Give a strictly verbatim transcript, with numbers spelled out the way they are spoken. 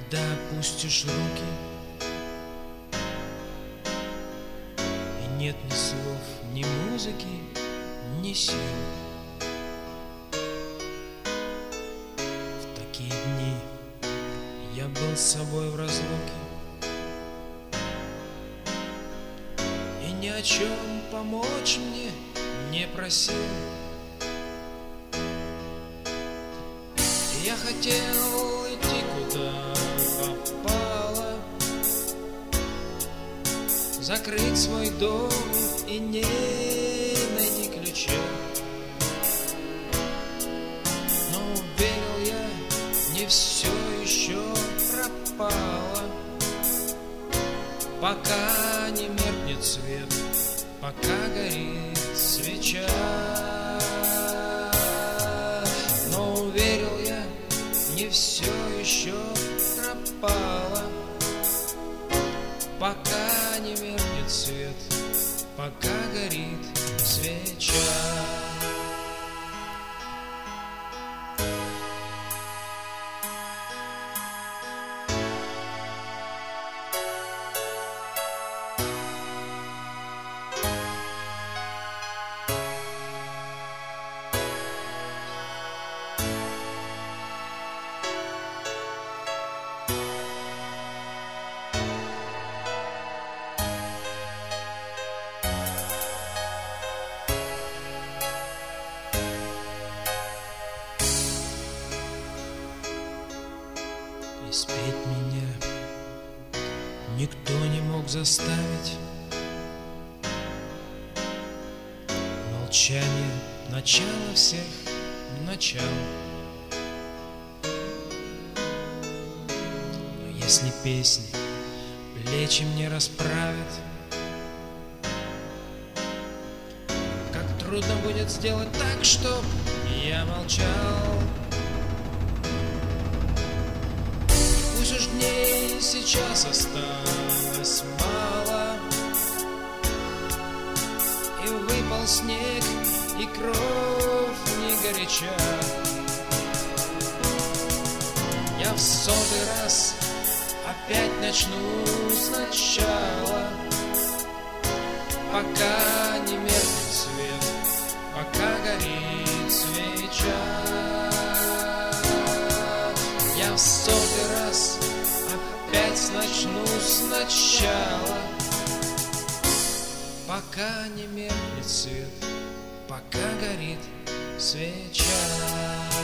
Когда опустишь руки, и нет ни слов, ни музыки, ни сил, в такие дни я был с собой в разлуке и ни о чем помочь мне не просил. Я хотел идти куда попало, закрыть свой дом и не найти ключа. Но верил я, не все еще пропало, пока не меркнет свет, пока горит свеча. Но верил я, не все еще пропало, пока не меркнет свет, пока горит свеча. И спеть меня никто не мог заставить. Молчание — начало всех начал. Но если песни плечи мне расправят, как трудно будет сделать так, чтоб я молчал. Пусть уж дней сейчас осталось мало, и выпал снег, и кровь не горяча. Я в сотый раз опять начну сначала, пока не меркнет свет, пока горит свеча. Я в сотый раз опять начну сначала, пока не меркнет свет, пока горит свеча.